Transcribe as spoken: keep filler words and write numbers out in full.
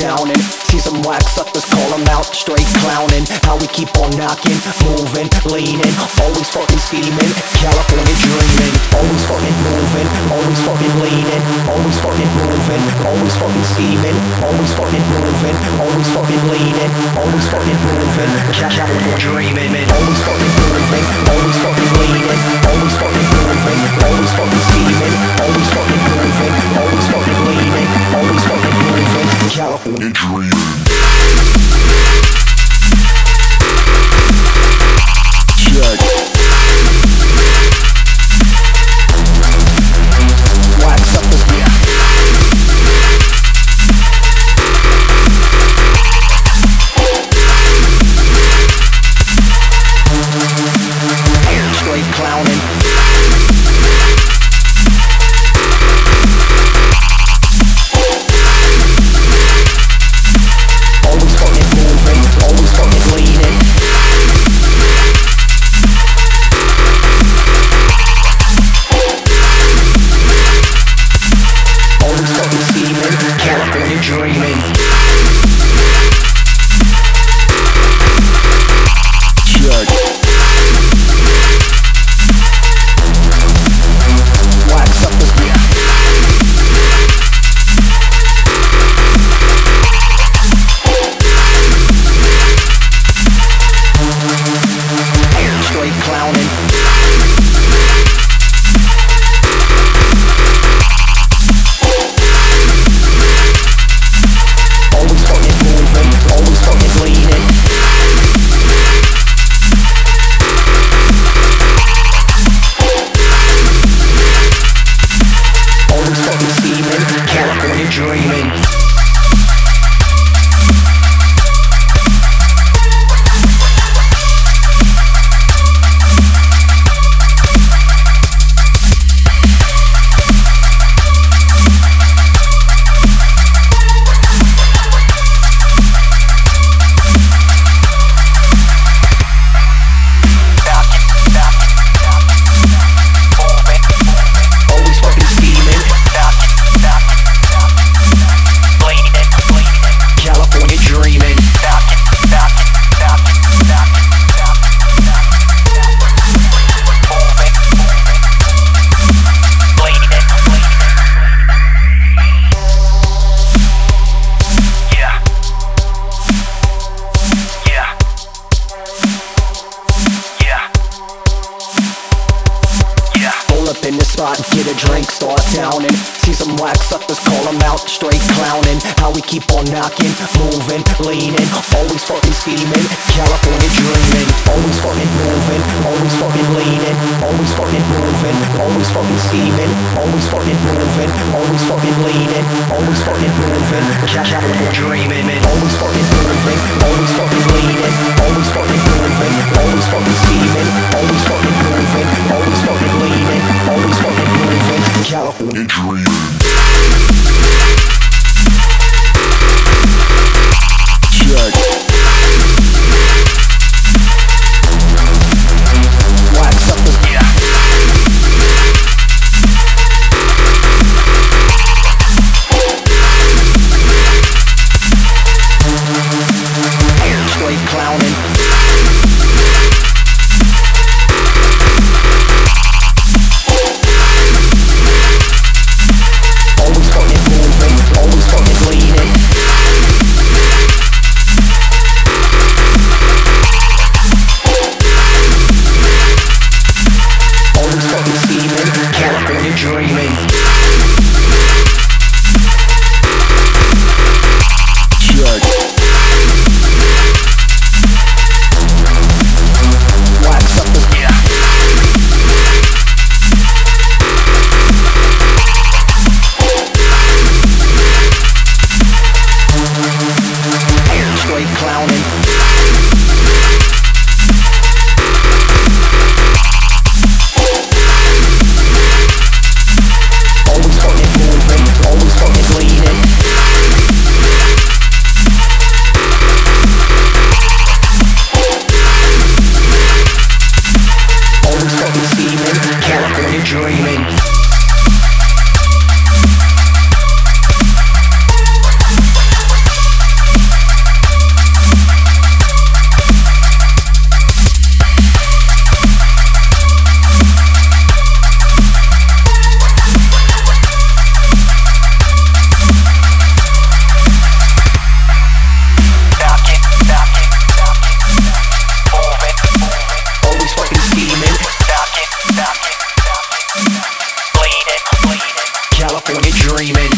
down and see some whack suckers, call them out, straight clowning. How we keep on knocking, moving, leaning, always fucking steaming, California dreaming. Always fucking moving, always fucking leaning, always fucking moving, always fucking steaming, always fucking moving, always fucking leaning, always fucking moving, California dreaming. Always fucking moving, always fucking leaning, always fucking moving, always fucking steaming, always fucking moving, always fucking leaning, always fucking moving, California dreaming. Check. Wax up the beer. Straight clowning. Always fucking moving, always fucking leaning. Always fucking steaming, California dreaming. Check. Wax up the beer. Straight clowning. Always fucking moving, always fucking leaning. Always fucking steaming, California dreaming. Always fucking steaming. California dreaming. Pull up in the spot, get a drink, start downing. See some whack suckers, call them out, straight clowning. How we keep on knocking, moving, leaning, always fucking steaming, California dreaming. Always fucking moving, always fucking leaning, always fucking moving, always fucking steaming, always fucking moving, always fucking leaning, always fucking moving, California dreaming. Always fucking moving, always fucking leaning, always fucking moving, always fucking steaming, always fucking moving, always fucking leaning, always fucking moving, California dreaming. Check. Wax up the beer. dreaming.